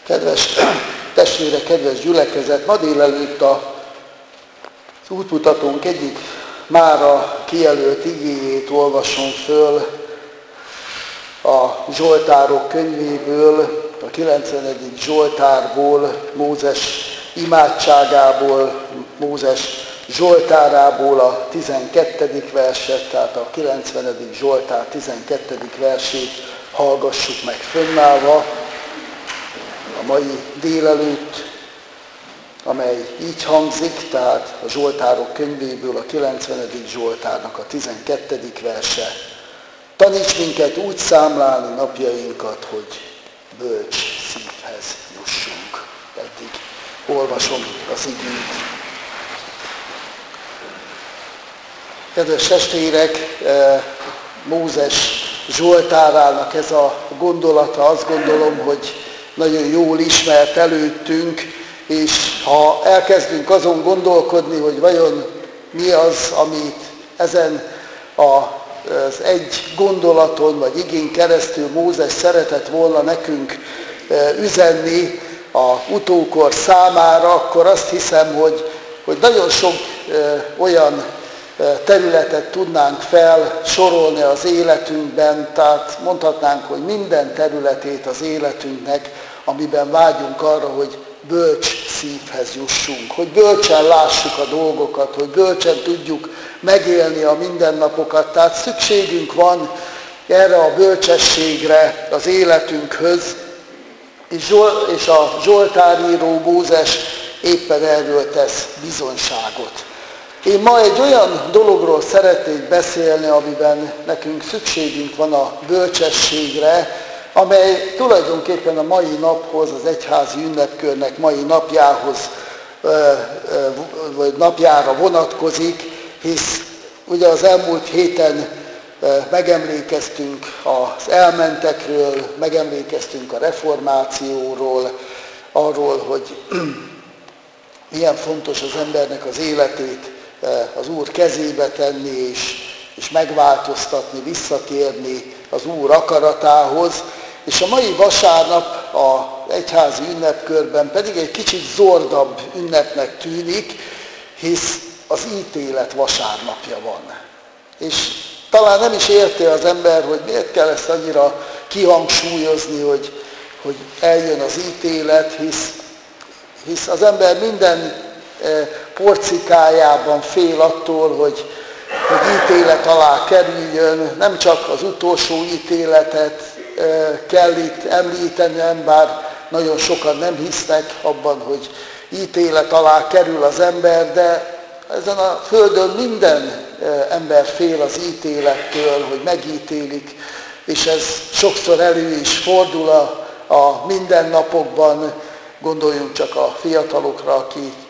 Kedves testvérek, kedves gyülekezet, ma délelőtt az útmutatónk egyik mára kijelölt igéjét olvasom föl a Zsoltárok könyvéből, a 90. Zsoltárból, Mózes imádságából, Mózes Zsoltárából a 12. verset, tehát a 90. Zsoltár 12. versét hallgassuk meg fönnállva a mai délelőtt, amely így hangzik, tehát a Zsoltárok könyvéből a 90. Zsoltárnak a 12. verse. Taníts minket úgy számlálni napjainkat, hogy bölcs szívhez jussunk. Eddig olvasom az igét. Kedves testvérek, Mózes Zsoltárának ez a gondolata, azt gondolom, hogy nagyon jól ismert előttünk, és ha elkezdünk azon gondolkodni, hogy vajon mi az, amit ezen az egy gondolaton vagy igén keresztül Mózes szeretett volna nekünk üzenni a utókor számára, akkor azt hiszem, hogy nagyon sok olyan területet tudnánk felsorolni az életünkben, tehát mondhatnánk, hogy minden területét az életünknek, amiben vágyunk arra, hogy bölcs szívhez jussunk, hogy bölcsen lássuk a dolgokat, hogy bölcsen tudjuk megélni a mindennapokat. Tehát szükségünk van erre a bölcsességre az életünkhöz, és a Zsoltáríró Mózes éppen erről tesz bizonyságot. Én ma egy olyan dologról szeretnék beszélni, amiben nekünk szükségünk van a bölcsességre, amely tulajdonképpen a mai naphoz, az egyházi ünnepkörnek mai napjához, vagy napjára vonatkozik, hisz ugye az elmúlt héten megemlékeztünk az elmentekről, megemlékeztünk a reformációról, arról, hogy milyen fontos az embernek az életét az Úr kezébe tenni, és megváltoztatni, visszatérni az Úr akaratához. És a mai vasárnap az egyházi ünnepkörben pedig egy kicsit zordabb ünnepnek tűnik, hisz az ítélet vasárnapja van. És talán nem is érti az ember, hogy miért kell ezt annyira kihangsúlyozni, hogy eljön az ítélet, hisz az ember minden porcikájában fél attól, hogy ítélet alá kerüljön, nem csak az utolsó ítéletet kell itt említeni, bár nagyon sokan nem hisznek abban, hogy ítélet alá kerül az ember, de ezen a földön minden ember fél az ítélettől, hogy megítélik, és ez sokszor elő is fordul a mindennapokban. Gondoljunk csak a fiatalokra,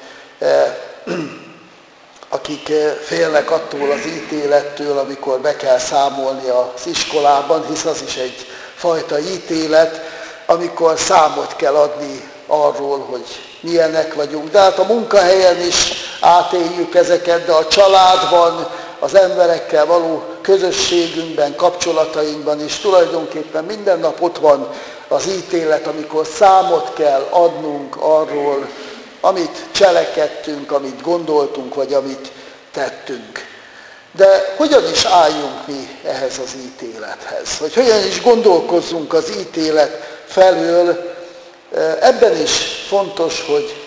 akik félnek attól az ítélettől, amikor be kell számolni az iskolában, hisz az is egyfajta ítélet, amikor számot kell adni arról, hogy milyenek vagyunk. De hát a munkahelyen is átéljük ezeket, de a családban, az emberekkel való közösségünkben, kapcsolatainkban is tulajdonképpen minden nap ott van az ítélet, amikor számot kell adnunk arról, amit cselekedtünk, amit gondoltunk, vagy amit tettünk. De hogyan is álljunk mi ehhez az ítélethez? Vagy hogyan is gondolkozzunk az ítélet felől? Ebben is fontos, hogy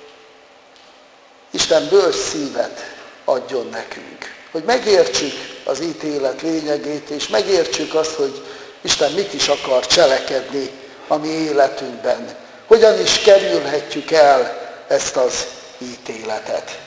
Isten bölcs szívet adjon nekünk. Hogy megértsük az ítélet lényegét, és megértsük azt, hogy Isten mit is akar cselekedni a mi életünkben. Hogyan is kerülhetjük el ezt az ítéletet.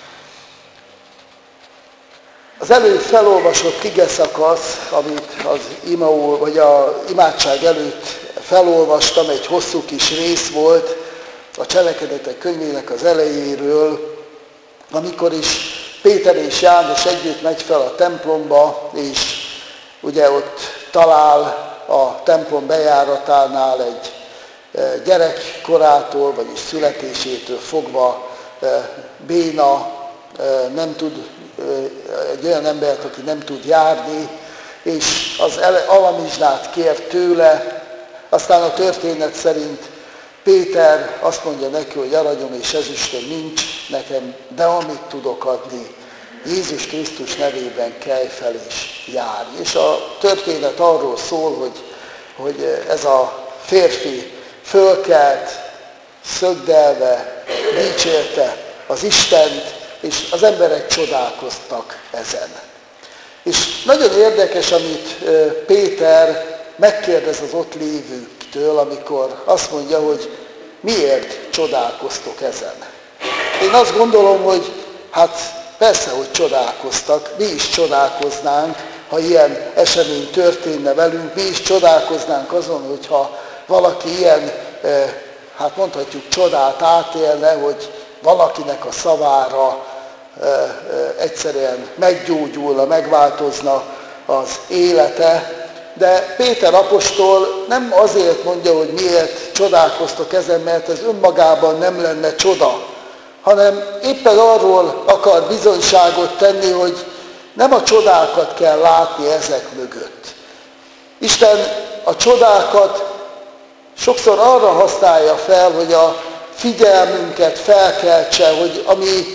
Az előbb felolvasott igeszakasz, amit az imádság előtt felolvastam, egy hosszú kis rész volt a Cselekedetek könyvének az elejéről, amikor is Péter és János együtt megy fel a templomba, és ugye ott talál a templom bejáratánál egy gyerekkorától, vagyis születésétől fogva béna, nem tud, egy olyan embert, aki nem tud járni, és az alamizsnát kér tőle, aztán a történet szerint Péter azt mondja neki, hogy aranyom és ezüstöm nincs nekem, de amit tudok adni, Jézus Krisztus nevében kelj fel és járj. És a történet arról szól, hogy ez a férfi fölkelt, szögdelve, dicsérte az Istent, és az emberek csodálkoztak ezen. És nagyon érdekes, amit Péter megkérdez az ott lévőktől, amikor azt mondja, hogy miért csodálkoztok ezen. Én azt gondolom, hogy hát persze, hogy csodálkoztak, mi is csodálkoznánk, ha ilyen esemény történne velünk, mi is csodálkoznánk azon, hogyha valaki ilyen, hát mondhatjuk csodát átélne, hogy valakinek a szavára egyszerűen meggyógyulna, megváltozna az élete. De Péter apostol nem azért mondja, hogy miért csodálkoztok ezen, mert ez önmagában nem lenne csoda, hanem éppen arról akar bizonyságot tenni, hogy nem a csodákat kell látni ezek mögött. Isten a csodákat sokszor arra használja fel, hogy a figyelmünket felkeltse, hogy a mi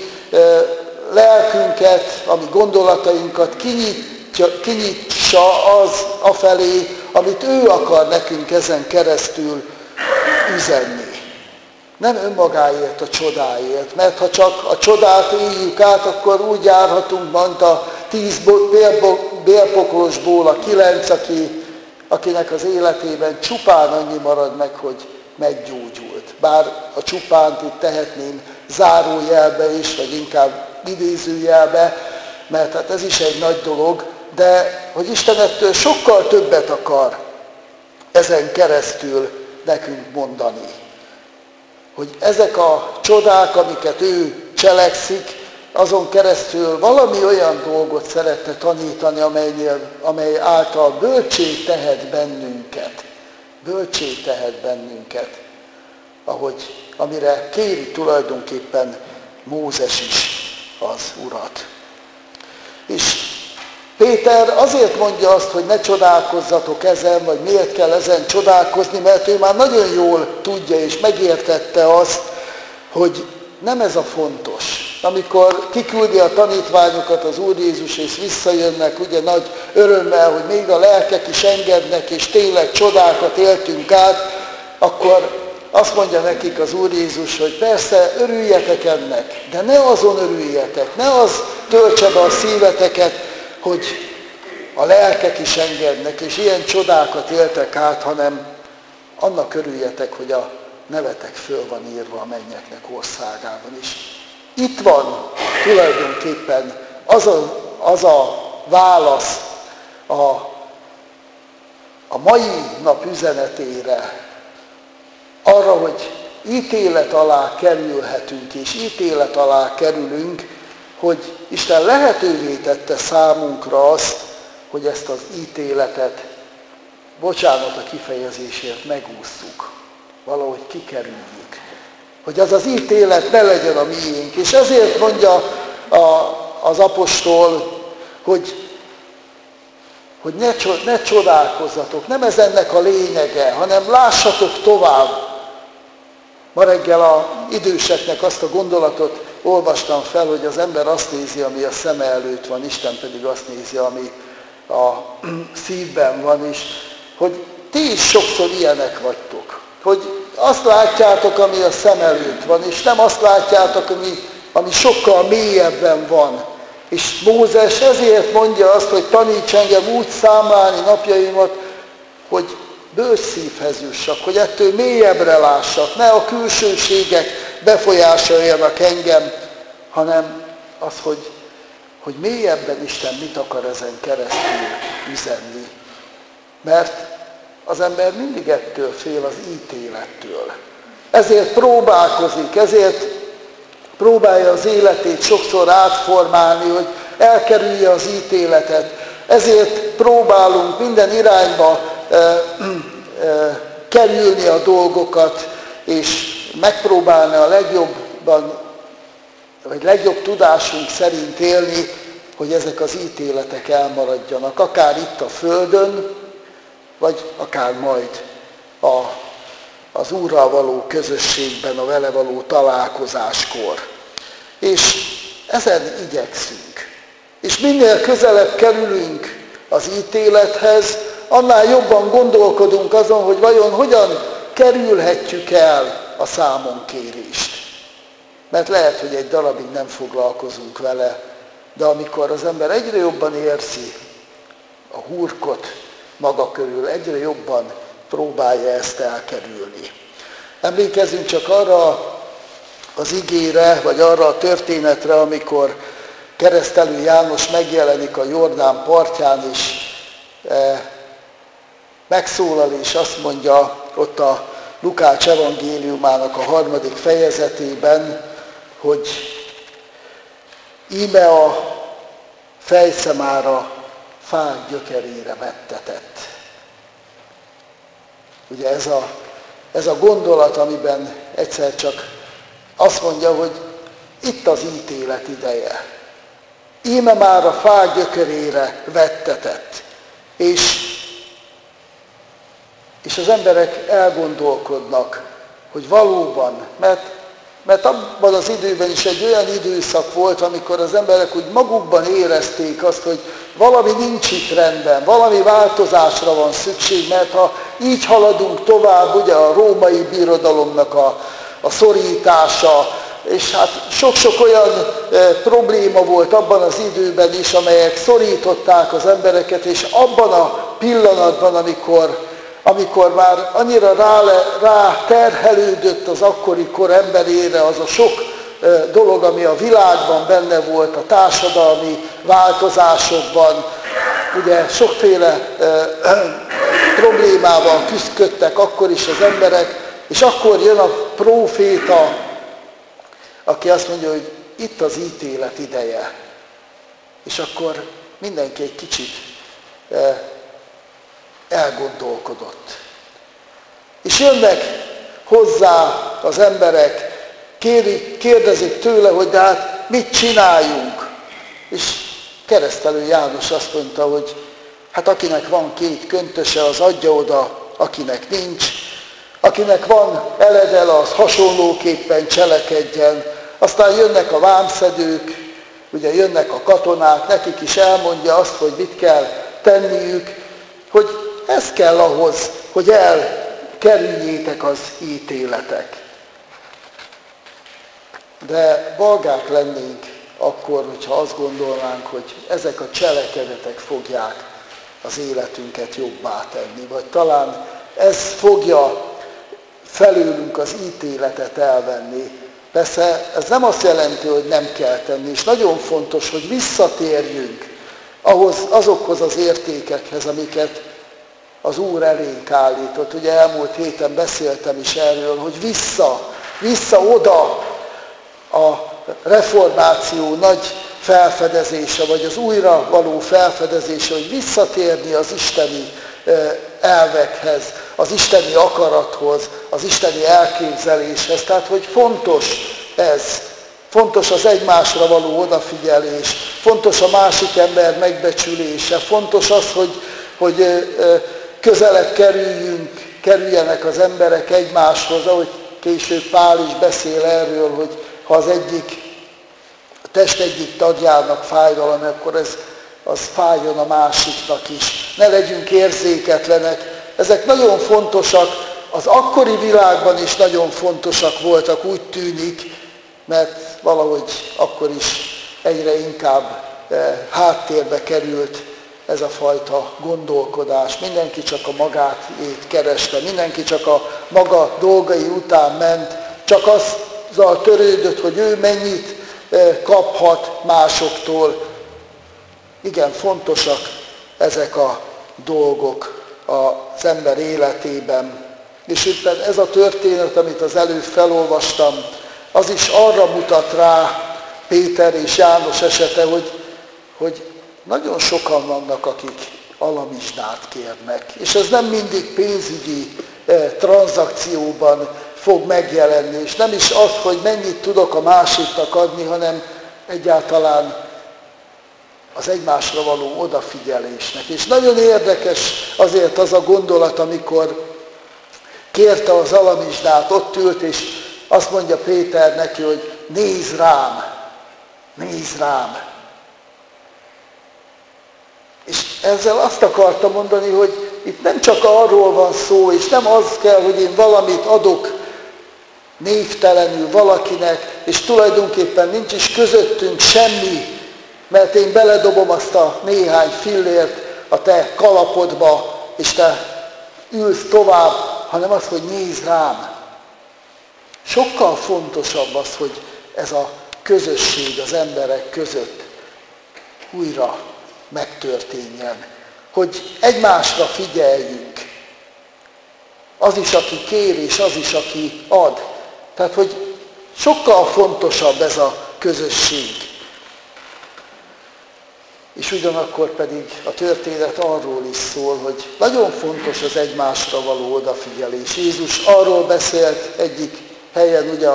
lelkünket, a mi gondolatainkat kinyitsa az afelé, amit ő akar nekünk ezen keresztül üzenni. Nem önmagáért, a csodáért, mert ha csak a csodát éljük át, akkor úgy járhatunk, mint a 10 bélpoklosból a 9, akinek az életében csupán annyi marad meg, hogy meggyógyult. Bár a csupánt itt tehetném zárójelbe is, vagy inkább idézőjelbe, mert hát ez is egy nagy dolog, de hogy Isten ettől sokkal többet akar ezen keresztül nekünk mondani. Hogy ezek a csodák, amiket ő cselekszik, azon keresztül valami olyan dolgot szeretne tanítani, amely által bölcsé tehet bennünket. Bölcsé tehet bennünket, amire kéri tulajdonképpen Mózes is az Urat. És Péter azért mondja azt, hogy ne csodálkozzatok ezen, vagy miért kell ezen csodálkozni, mert ő már nagyon jól tudja és megértette azt, hogy nem ez a fontos. Amikor kiküldi a tanítványokat az Úr Jézus, és visszajönnek ugye nagy örömmel, hogy még a lelkek is engednek, és tényleg csodákat éltünk át, akkor azt mondja nekik az Úr Jézus, hogy persze örüljetek ennek, de ne azon örüljetek, ne az töltse be a szíveteket, hogy a lelkek is engednek, és ilyen csodákat éltek át, hanem annak örüljetek, hogy a nevetek föl van írva a mennyeknek országában is. Itt van tulajdonképpen az a válasz a mai nap üzenetére, arra, hogy ítélet alá kerülhetünk, és ítélet alá kerülünk, hogy Isten lehetővé tette számunkra azt, hogy ezt az ítéletet, bocsánat a kifejezésért, megússzuk. Valahogy kikerüljük. Hogy az az ítélet ne legyen a miénk. És ezért mondja az apostol, hogy ne csodálkozzatok. Nem ez ennek a lényege, hanem lássatok tovább. Ma reggel az időseknek azt a gondolatot olvastam fel, hogy az ember azt nézi, ami a szeme előtt van, Isten pedig azt nézi, ami a szívben van is, hogy ti is sokszor ilyenek vagytok. Hogy azt látjátok, ami a szem előtt van, és nem azt látjátok, ami sokkal mélyebben van. És Mózes ezért mondja azt, hogy taníts engem úgy számlálni napjaimat, hogy bős szívhez jussak, hogy ettől mélyebbre lássak, ne a külsőségek befolyásoljanak engem, hanem az, hogy mélyebben Isten mit akar ezen keresztül üzenni. Mert az ember mindig ettől fél, az ítélettől. Ezért próbálkozik, ezért próbálja az életét sokszor átformálni, hogy elkerülje az ítéletet. Ezért próbálunk minden irányba kerülni a dolgokat, és megpróbálni a legjobb tudásunk szerint élni, hogy ezek az ítéletek elmaradjanak, akár itt a Földön, vagy akár majd az Úrral való közösségben, a vele való találkozáskor. És ezen igyekszünk. És minél közelebb kerülünk az ítélethez, annál jobban gondolkodunk azon, hogy vajon hogyan kerülhetjük el a számonkérést. Mert lehet, hogy egy darabig nem foglalkozunk vele, de amikor az ember egyre jobban érzi a hurkot maga körül, egyre jobban próbálja ezt elkerülni. Emlékezzünk csak arra az igére, vagy arra a történetre, amikor Keresztelő János megjelenik a Jordán partján, és megszólal, és azt mondja ott a Lukács evangéliumának a 3. fejezetében, hogy íme a fejszemára fák gyökerére vettetett. Ugye ez a gondolat, amiben egyszer csak azt mondja, hogy itt az ítélet ideje. Íme már a fák gyökerére vettetett. És az emberek elgondolkodnak, hogy valóban, mert abban az időben is egy olyan időszak volt, amikor az emberek úgy magukban érezték azt, hogy valami nincs itt rendben, valami változásra van szükség, mert ha így haladunk tovább, ugye a római birodalomnak a szorítása, és hát sok-sok olyan probléma volt abban az időben is, amelyek szorították az embereket, és abban a pillanatban, amikor már annyira rá terhelődött az akkori kor emberére az a sok dolog, ami a világban benne volt, a társadalmi változásokban, ugye sokféle problémával küzdködtek akkor is az emberek, és akkor jön a próféta, aki azt mondja, hogy itt az ítélet ideje. És akkor mindenki egy kicsit elgondolkodott. És jönnek hozzá az emberek, kérdezik tőle, hogy de hát mit csináljunk? És Keresztelő János azt mondta, hogy hát akinek van 2 köntöse, az adja oda, akinek nincs. Akinek van eledel, az hasonlóképpen cselekedjen. Aztán jönnek a vámszedők, ugye jönnek a katonák, nekik is elmondja azt, hogy mit kell tenniük, hogy ez kell ahhoz, hogy elkerüljétek az ítéletek. De balgák lennénk akkor, hogyha azt gondolnánk, hogy ezek a cselekedetek fogják az életünket jobbá tenni, vagy talán ez fogja felőlünk az ítéletet elvenni. Persze ez nem azt jelenti, hogy nem kell tenni, és nagyon fontos, hogy visszatérjünk azokhoz az értékekhez, amiket az Úr elénk állított. Ugye elmúlt héten beszéltem is erről, hogy vissza oda a reformáció nagy felfedezése, vagy az újra való felfedezése, hogy visszatérni az isteni elvekhez, az isteni akarathoz, az isteni elképzeléshez. Tehát, hogy fontos ez, fontos az egymásra való odafigyelés, fontos a másik ember megbecsülése, fontos az, hogy közelebb kerüljenek az emberek egymáshoz, ahogy később Pál is beszél erről, hogy ha a test egyik tagjának fáj valami, akkor az fájjon a másiknak is. Ne legyünk érzéketlenek. Ezek nagyon fontosak, az akkori világban is nagyon fontosak voltak, úgy tűnik, mert valahogy akkor is egyre inkább háttérbe került ez a fajta gondolkodás. Mindenki csak a magát kereste, mindenki csak a maga dolgai után ment, csak azzal törődött, hogy ő mennyit kaphat másoktól. Igen, fontosak ezek a dolgok az ember életében. És éppen ez a történet, amit az előbb felolvastam, az is arra mutat rá Péter és János esete, hogy nagyon sokan vannak, akik alamizsnát kérnek. És ez nem mindig pénzügyi tranzakcióban fog megjelenni, és nem is az, hogy mennyit tudok a másiknak adni, hanem egyáltalán az egymásra való odafigyelésnek. És nagyon érdekes azért az a gondolat, amikor kérte az alamizsdát, ott ült, és azt mondja Péter neki, hogy nézz rám, nézz rám. És ezzel azt akarta mondani, hogy itt nem csak arról van szó, és nem az kell, hogy én valamit adok névtelenül valakinek, és tulajdonképpen nincs is közöttünk semmi, mert én beledobom azt a néhány fillért a te kalapodba, és te ülsz tovább, hanem az, hogy nézz rám. Sokkal fontosabb az, hogy ez a közösség az emberek között újra megtörténjen. Hogy egymásra figyeljünk. Az is, aki kér, és az is, aki ad. Tehát, hogy sokkal fontosabb ez a közösség. És ugyanakkor pedig a történet arról is szól, hogy nagyon fontos az egymásra való odafigyelés. Jézus arról beszélt egyik helyen, ugye,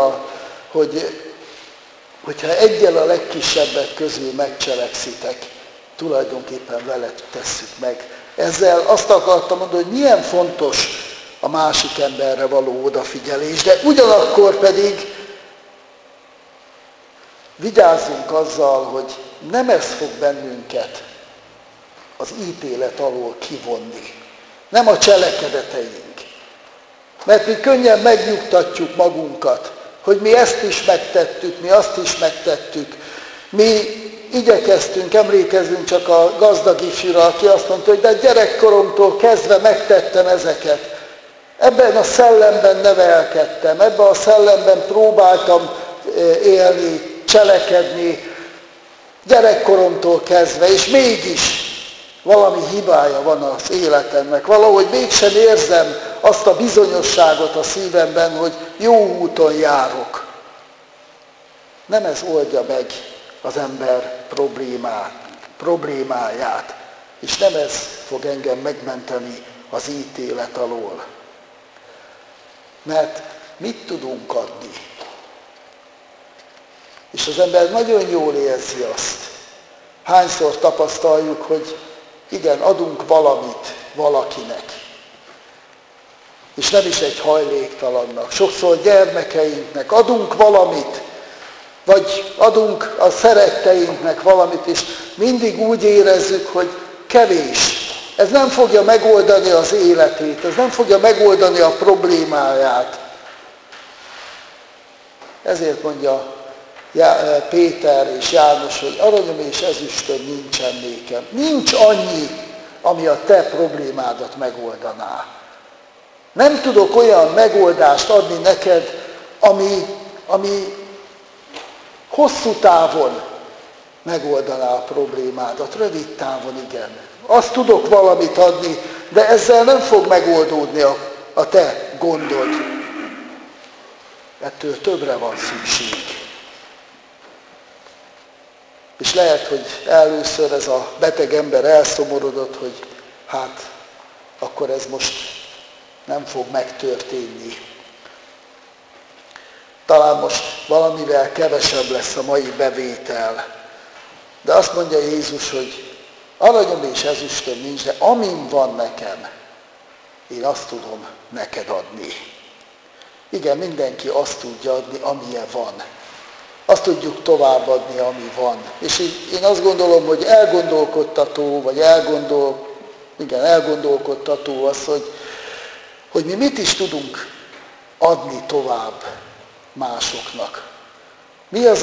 hogyha eggyel a legkisebbek közül megcselekszitek, tulajdonképpen veled tesszük meg. Ezzel azt akartam mondani, hogy milyen fontos a másik emberre való odafigyelés, de ugyanakkor pedig vigyázzunk azzal, hogy nem ez fog bennünket az ítélet alól kivonni. Nem a cselekedeteink. Mert mi könnyen megnyugtatjuk magunkat, hogy mi ezt is megtettük, mi azt is megtettük. Mi igyekeztünk, emlékezzünk csak a gazdag ifjúra, aki azt mondta, hogy de gyerekkoromtól kezdve megtettem ezeket. Ebben a szellemben nevelkedtem, ebben a szellemben próbáltam élni, cselekedni gyerekkoromtól kezdve, és mégis valami hibája van az életemnek. Valahogy mégsem érzem azt a bizonyosságot a szívemben, hogy jó úton járok. Nem ez oldja meg az ember problémáját, és nem ez fog engem megmenteni az ítélet alól. Mert mit tudunk adni? És az ember nagyon jól érzi azt. Hányszor tapasztaljuk, hogy igen, adunk valamit valakinek. És nem is egy hajléktalannak. Sokszor gyermekeinknek adunk valamit, vagy adunk a szeretteinknek valamit, és mindig úgy érezzük, hogy kevés. Ez nem fogja megoldani az életét, ez nem fogja megoldani a problémáját. Ezért mondja Péter és János, hogy aranyom és ezüstöm nincsen nékem. Nincs annyi, ami a te problémádat megoldaná. Nem tudok olyan megoldást adni neked, ami hosszú távon megoldaná a problémádat, rövid távon igen. Azt tudok valamit adni, de ezzel nem fog megoldódni a te gondod. Ettől többre van szükség. És lehet, hogy először ez a beteg ember elszomorodott, hogy hát akkor ez most nem fog megtörténni. Talán most valamivel kevesebb lesz a mai bevétel. De azt mondja Jézus, hogy aranyom és ezüstöm nincs, de amin van nekem, én azt tudom neked adni. Igen, mindenki azt tudja adni, amilyen van. Azt tudjuk továbbadni, ami van. És én azt gondolom, hogy elgondolkodtató, vagy elgondolkodtató az, hogy mi mit is tudunk adni tovább másoknak. Mi az,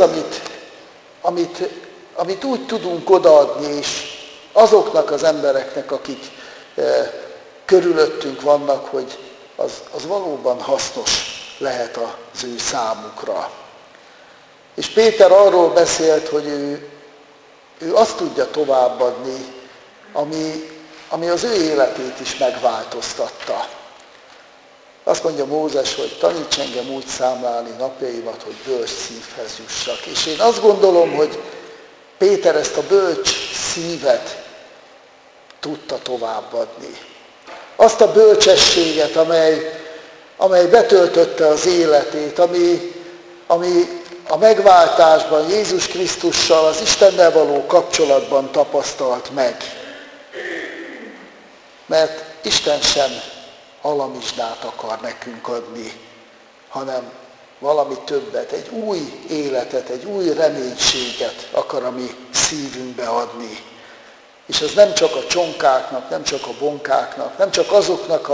amit úgy tudunk odaadni, és azoknak az embereknek, akik körülöttünk vannak, hogy az valóban hasznos lehet az ő számukra. És Péter arról beszélt, hogy ő azt tudja továbbadni, ami az ő életét is megváltoztatta. Azt mondja Mózes, hogy taníts engem úgy számlálni napjaimat, hogy bölcs szívhez jussak. És én azt gondolom, hogy Péter ezt a bölcs szívet tudta továbbadni. Azt a bölcsességet, amely betöltötte az életét, ami a megváltásban, Jézus Krisztussal, az Istennel való kapcsolatban tapasztalt meg. Mert Isten sem alamizsdát akar nekünk adni, hanem valami többet, egy új életet, egy új reménységet akar a mi szívünkbe adni. És ez nem csak a csonkáknak, nem csak a bonkáknak, nem csak azoknak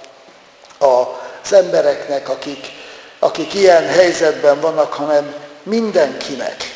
az embereknek, akik ilyen helyzetben vannak, hanem mindenkinek.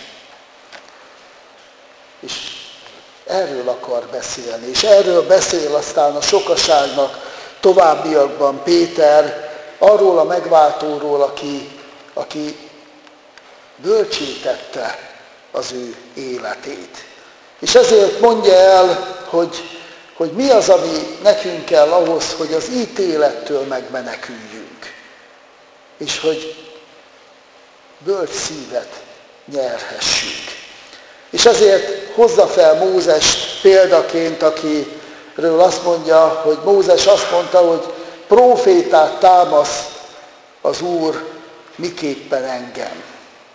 És erről akar beszélni, és erről beszél aztán a sokaságnak továbbiakban Péter, arról a megváltóról, aki bölcsítette az ő életét. És ezért mondja el, hogy mi az, ami nekünk kell ahhoz, hogy az ítélettől megmeneküljünk. És hogy bölcs szívet nyerhessünk. És ezért hozza fel Mózest példaként, akiről azt mondja, hogy Mózes azt mondta, hogy prófétát támasz az Úr, miképpen engem.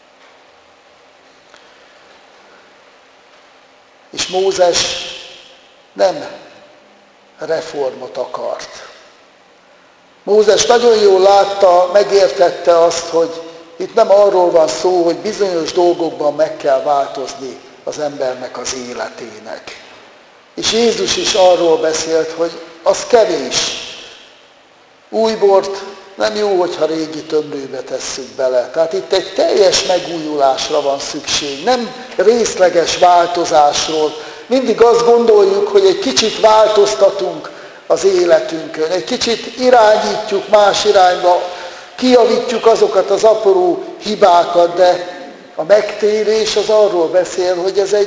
És Mózes nem reformot akart. Mózes nagyon jól látta, megértette azt, hogy itt nem arról van szó, hogy bizonyos dolgokban meg kell változni az embernek az életének. És Jézus is arról beszélt, hogy az kevés. Új bort nem jó, hogyha régi tömlőbe tesszük bele. Tehát itt egy teljes megújulásra van szükség, nem részleges változásról. Mindig azt gondoljuk, hogy egy kicsit változtatunk az életünkön, egy kicsit irányítjuk más irányba, kijavítjuk azokat az apró hibákat, de a megtérés az arról beszél, hogy ez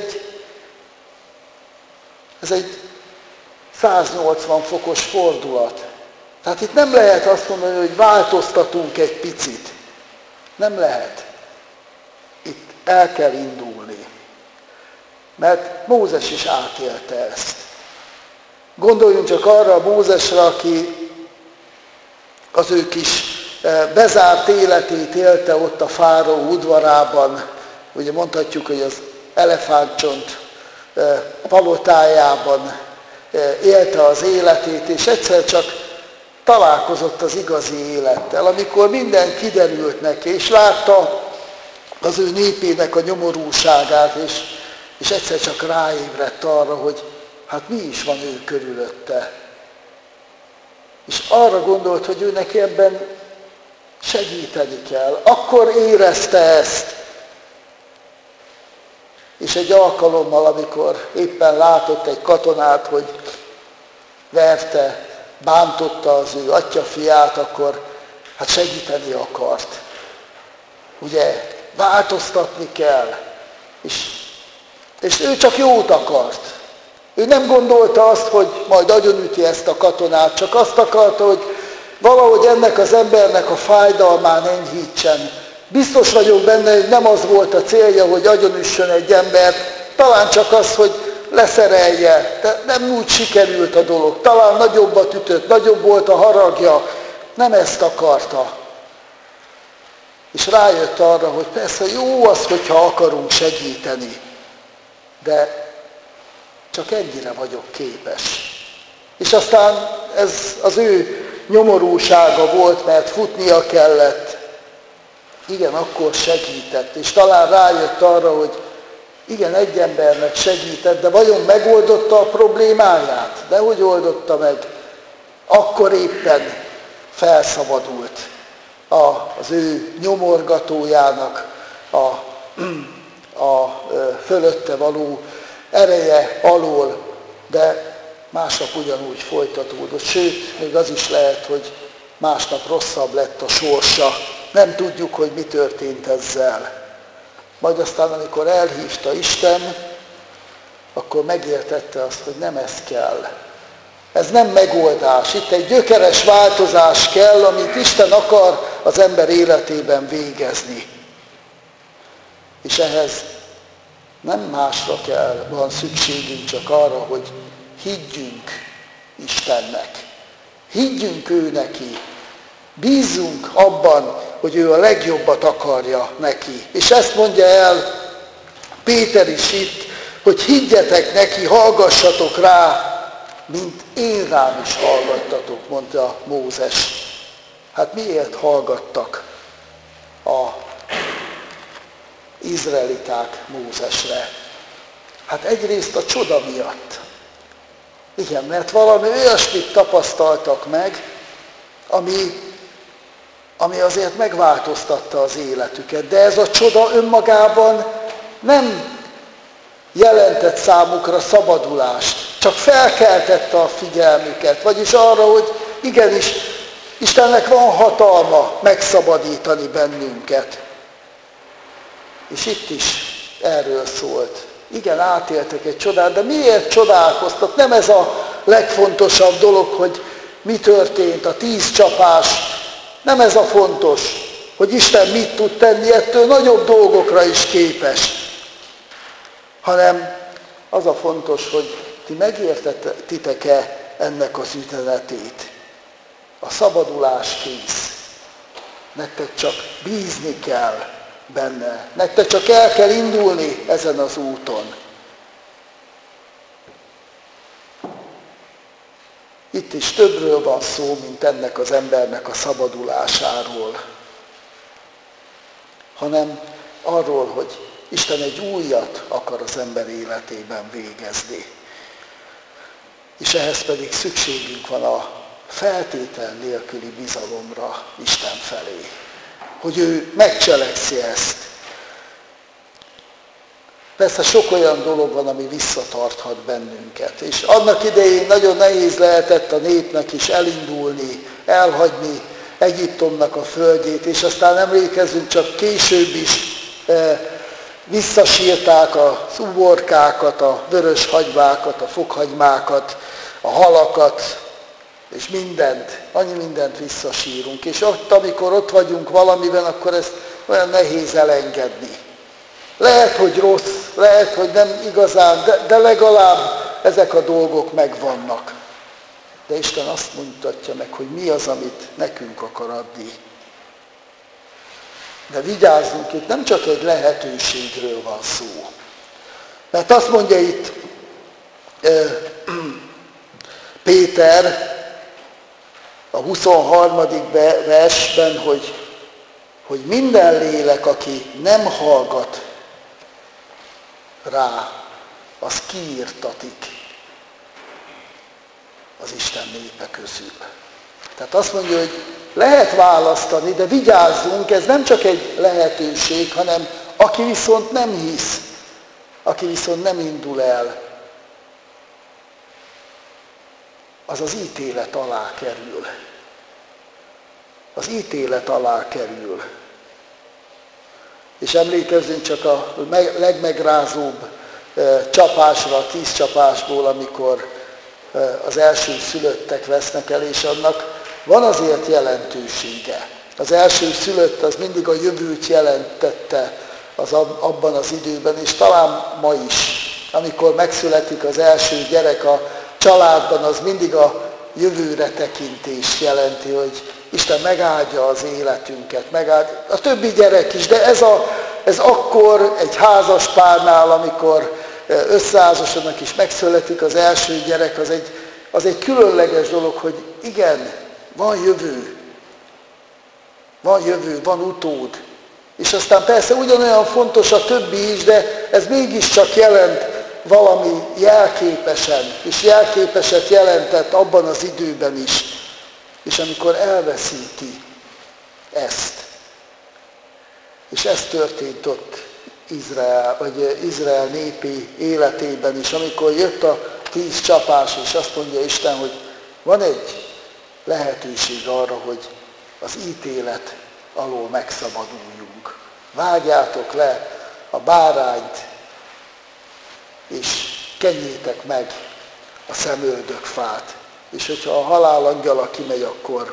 egy 180 fokos fordulat. Tehát itt nem lehet azt mondani, hogy változtatunk egy picit. Nem lehet. Itt el kell indulni. Mert Mózes is átélte ezt. Gondoljunk csak arra a Mózesre, aki az ő kis bezárt életét élte ott a fáraó udvarában. Ugye mondhatjuk, hogy az elefántcsont palotájában élte az életét, és egyszer csak találkozott az igazi élettel, amikor minden kiderült neki, és látta az ő népének a nyomorúságát, és egyszer csak ráébredt arra, hogy hát mi is van ő körülötte. És arra gondolt, hogy ő neki ebben segíteni kell. Akkor érezte ezt. És egy alkalommal, amikor éppen látott egy katonát, hogy verte, bántotta az ő atyafiát, akkor hát segíteni akart. Ugye, változtatni kell. És ő csak jót akart. Ő nem gondolta azt, hogy majd agyonüti ezt a katonát, csak azt akarta, hogy valahogy ennek az embernek a fájdalmán enyhítsen. Biztos vagyok benne, hogy nem az volt a célja, hogy agyonüssön egy embert, talán csak az, hogy leszerelje, de nem úgy sikerült a dolog. Talán nagyobbat ütött, nagyobb volt a haragja, nem ezt akarta. És rájött arra, hogy persze jó az, hogyha akarunk segíteni, de csak ennyire vagyok képes. És aztán ez az ő nyomorúsága volt, mert futnia kellett. Igen, akkor segített, és talán rájött arra, hogy igen, egy embernek segített, de vajon megoldotta a problémáját? De hogy oldotta meg? Akkor éppen felszabadult az ő nyomorgatójának a fölötte való ereje alól, de másnap ugyanúgy folytatódott. Sőt, még az is lehet, hogy másnap rosszabb lett a sorsa. Nem tudjuk, hogy mi történt ezzel. Majd aztán, amikor elhívta Isten, akkor megértette azt, hogy nem ez kell. Ez nem megoldás. Itt egy gyökeres változás kell, amit Isten akar az ember életében végezni. És ehhez nem másra van szükségünk, csak arra, hogy higgyünk Istennek. Higgyünk ő neki. Bízzunk abban, hogy ő a legjobbat akarja neki. És ezt mondja el Péter is itt, hogy higgyetek neki, hallgassatok rá, mint én rám is hallgattatok, mondta Mózes. Hát miért hallgattak az izraeliták Mózesre? Hát egyrészt a csoda miatt. Igen, mert valami olyasmit tapasztaltak meg, ami azért megváltoztatta az életüket. De ez a csoda önmagában nem jelentett számukra szabadulást, csak felkeltette a figyelmüket, vagyis arra, hogy igenis, Istennek van hatalma megszabadítani bennünket. És itt is erről szólt. Igen, átéltek egy csodát, de miért csodálkoztak? Nem ez a legfontosabb dolog, hogy mi történt, a 10 csapás. Nem ez a fontos, hogy Isten mit tud tenni, ettől nagyobb dolgokra is képes. Hanem az a fontos, hogy ti megértetitek-e ennek az üzenetét. A szabadulás kész. Nektek csak bízni kell benne. Nektek csak el kell indulni ezen az úton. Itt is többről van szó, mint ennek az embernek a szabadulásáról. Hanem arról, hogy Isten egy újat akar az ember életében végezni. És ehhez pedig szükségünk van a feltétel nélküli bizalomra Isten felé. Hogy ő megcselekszi ezt. Persze sok olyan dolog van, ami visszatarthat bennünket. És annak idején nagyon nehéz lehetett a népnek is elindulni, elhagyni Egyiptomnak a földjét, és aztán emlékezzünk, csak később is visszasírták az uborkákat, a vörös hagymákat, a fokhagymákat, a halakat, és annyi mindent visszasírunk. És ott, amikor ott vagyunk valamiben, akkor ezt olyan nehéz elengedni. Lehet, hogy rossz, lehet, hogy nem igazán, de legalább ezek a dolgok megvannak. De Isten azt mutatja meg, hogy mi az, amit nekünk akar adni. De vigyázzunk, itt nem csak egy lehetőségről van szó. Mert azt mondja itt Péter a 23. versben, hogy minden lélek, aki nem hallgat rá, az kiirtatik az Isten népe közül. Tehát azt mondja, hogy lehet választani, de vigyázzunk, ez nem csak egy lehetőség, hanem aki viszont nem hisz, aki viszont nem indul el, az az ítélet alá kerül. Az ítélet alá kerül. És emlékezzünk csak a legmegrázóbb csapásra, a 10 csapásból, amikor az első szülöttek vesznek el, és annak van azért jelentősége. Az első szülött az mindig a jövőt jelentette abban az időben, és talán ma is, amikor megszületik az első gyerek a családban, az mindig a jövőre tekintést jelenti, hogy Isten megáldja az életünket, megáldja a többi gyerek is, de ez akkor egy házas párnál, amikor összeházasodnak és megszületik az első gyerek, az egy különleges dolog, hogy igen, van jövő, van utód. És aztán persze ugyanolyan fontos a többi is, de ez mégiscsak jelent valami jelképesen, és jelképeset jelentett abban az időben is. És amikor elveszíti ezt, és ez történt ott Izrael népi életében is, amikor jött a 10 csapás, és azt mondja Isten, hogy van egy lehetőség arra, hogy az ítélet alól megszabaduljunk. Vágjátok le a bárányt, és kenjétek meg a szemöldökfát. És hogyha a halálangyala kimegy,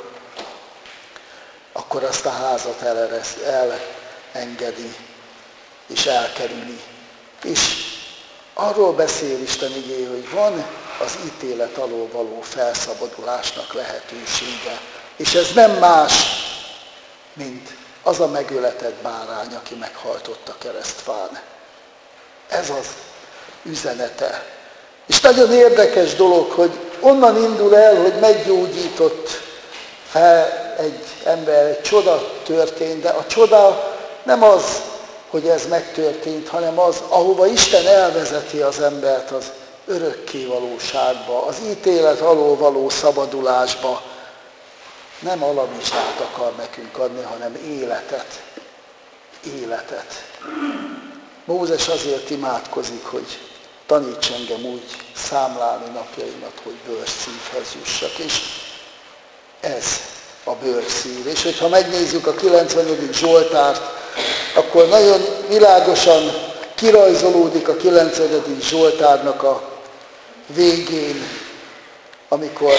akkor azt a házat elengedi, és elkerüli. És arról beszél Isten igéje, hogy van az ítélet alól való felszabadulásnak lehetősége. És ez nem más, mint az a megöletett bárány, aki meghalt ott a keresztfán. Ez az üzenete. És nagyon érdekes dolog, hogy onnan indul el, hogy meggyógyított fel egy ember, egy csoda történt, de a csoda nem az, hogy ez megtörtént, hanem az, ahova Isten elvezeti az embert az örökké valóságba, az ítélet alól való szabadulásba. Nem alamizsát akar nekünk adni, hanem életet. Életet. Mózes azért imádkozik, hogy taníts engem úgy számlálni napjaimat, hogy bőrszívhez jussak. És ez a bőrszív. És hogyha megnézzük a 90. Zsoltárt, akkor nagyon világosan kirajzolódik a 90. Zsoltárnak a végén, amikor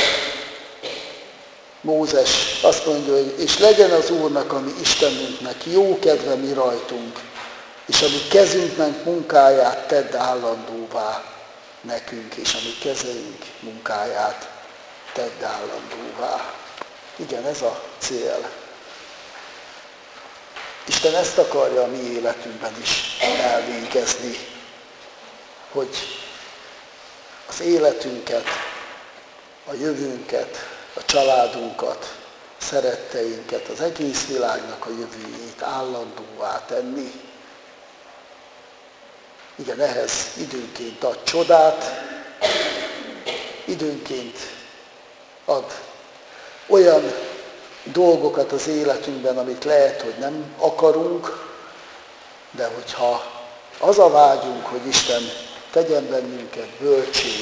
Mózes azt mondja, hogy és legyen az Úrnak, ami Istenünknek jó kedve mi rajtunk, és ami kezünknek munkáját tedd állandóvá nekünk, és ami kezeink munkáját tedd állandóvá. Igen, ez a cél. Isten ezt akarja a mi életünkben is elvégezni, hogy az életünket, a jövőnket, a családunkat, szeretteinket, az egész világnak a jövőjét állandóvá tenni. Igen, ehhez időnként ad csodát, időnként ad olyan dolgokat az életünkben, amit lehet, hogy nem akarunk, de hogyha az a vágyunk, hogy Isten tegyen bennünket bölcsé,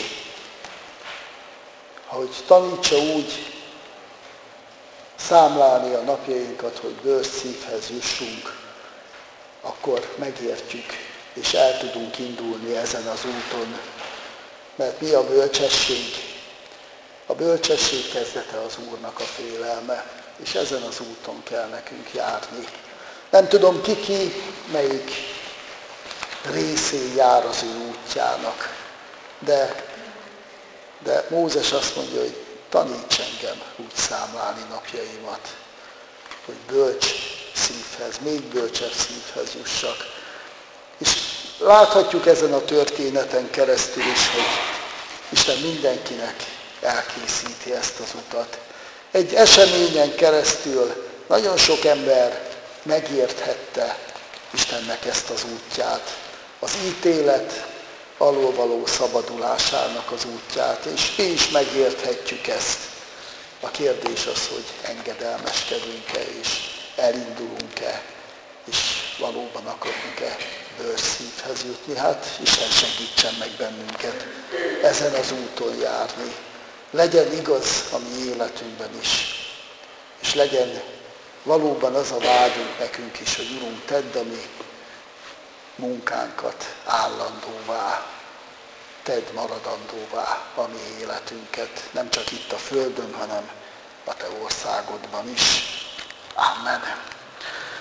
hogy tanítsa úgy számlálni a napjainkat, hogy bőrszívhez jussunk, akkor megértjük, és el tudunk indulni ezen az úton. Mert mi a bölcsesség? A bölcsesség kezdete az Úrnak a félelme, és ezen az úton kell nekünk járni. Nem tudom ki, melyik részén jár az ő útjának, de Mózes azt mondja, hogy taníts engem úgy számlálni napjaimat, hogy bölcs szívhez, még bölcsebb szívhez jussak. És láthatjuk ezen a történeten keresztül is, hogy Isten mindenkinek elkészíti ezt az utat. Egy eseményen keresztül nagyon sok ember megérthette Istennek ezt az útját, az ítélet alól való szabadulásának az útját, és mi is megérthetjük ezt. A kérdés az, hogy engedelmeskedünk-e, és elindulunk-e, és valóban akarunk-e bőrszívhez jutni. Hát Isten segítsen meg bennünket ezen az úton járni. Legyen igaz a mi életünkben is, és legyen valóban az a vágyunk nekünk is, hogy Urunk, tedd a mi munkánkat állandóvá, tedd maradandóvá a mi életünket, nem csak itt a földön, hanem a Te országodban is. Amen.